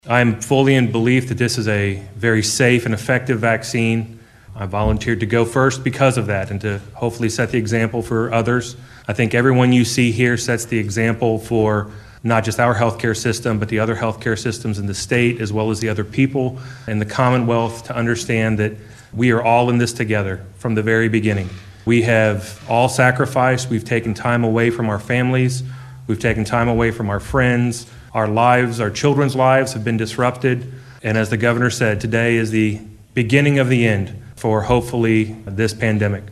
I'm fully in belief that this is a very safe and effective vaccine. I volunteered to go first because of that and to hopefully set the example for others. I think everyone you see here sets the example for not just our healthcare system, but the other healthcare systems in the state, as well as the other people in the Commonwealth, to understand that we are all in this together from the very beginning. We have all sacrificed. We've taken time away from our families. We've taken time away from our friends. Our lives, our children's lives have been disrupted. And as the governor said, today is the beginning of the end for hopefully this pandemic.